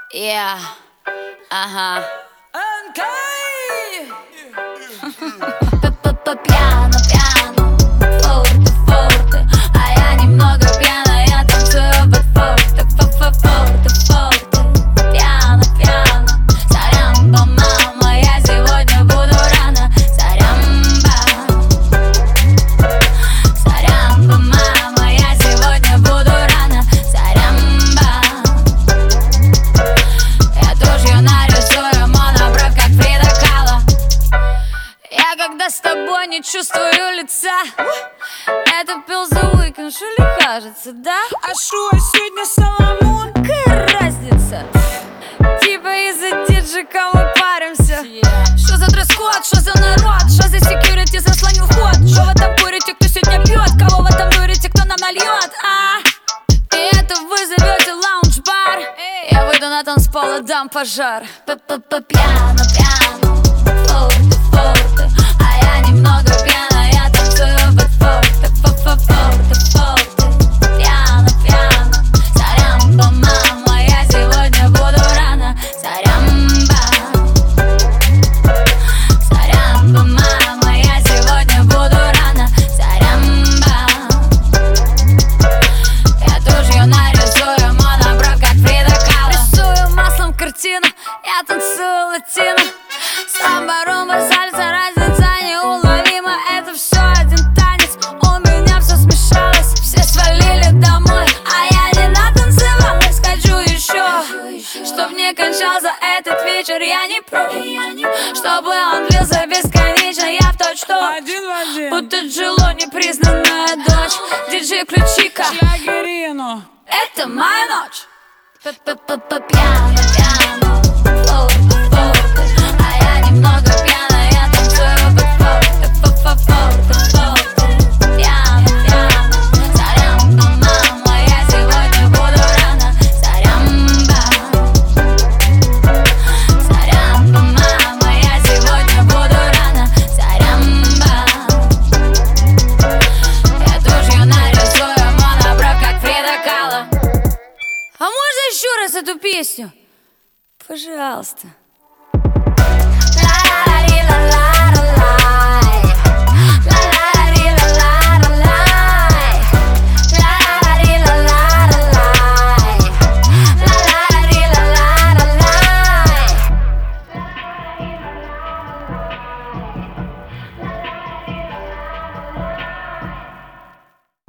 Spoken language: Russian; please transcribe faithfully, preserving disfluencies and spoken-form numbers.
Yeah, ага. Пьяно, пьяно, форте, форте, а я немного пьяна, я танцую под форте, форте, форте. Пьяно, пьяно, сорямба, мама, я сегодня буду рано. Сорямба, сорямба, мама, я сегодня буду рано. Сорямба, я тушью нарисую монобровь, как Фрида Кало. Я когда с тобой не чувствую лица, это пил The Weeknd, что ли, кажется, да? А шо, я сегодня Соломон? Какая разница? Типа из-за диджика мы паримся. Что за дресс-код, что за народ, что за секьюрити заслонил вход? Что в этом курите, кто сегодня пьет? Кого в этом дурите, кто нам нальет? А? И это вы зовете лаунж-бар? Я выйду на танцпол и дам пожар. П-п-п-пьяно, пьяно, форте, форте, а я немного пьяна, я танцую под форте, форте, форте. Пьяно, пьяно, сорямба, мама, я сегодня буду рано. Сорямба, сорямба, мама, я сегодня буду рано. Сорямба, я тушью нарисую монобровь, как Фрида Кало. Рисую маслом картину, я танцую латино. Самба, румба, сальса, разница неуловима. Это все один танец, у меня все смешалось. Все свалили домой, а я не натанцевалась. Хочу еще, чтоб не кончался этот вечер. Я не против, чтобы он длился бесконечно. Я в точку Один в один. будто Джило, непризнанная дочь. Диджей, включи-ка, Шлягерину. это моя ночь. П-п-п-пьяно, пьяно, форте, форте, а я немного пьяна, я танцую под форте, форте, форте. Пьяно, пьяно, сорямба, мама, я сегодня буду рано. Сорямба, сорямба, мама, я сегодня буду рано. Сорямба, я тушью нарисую монобровь, как Фрида Кало. А можно еще раз эту песню? Пожалуйста.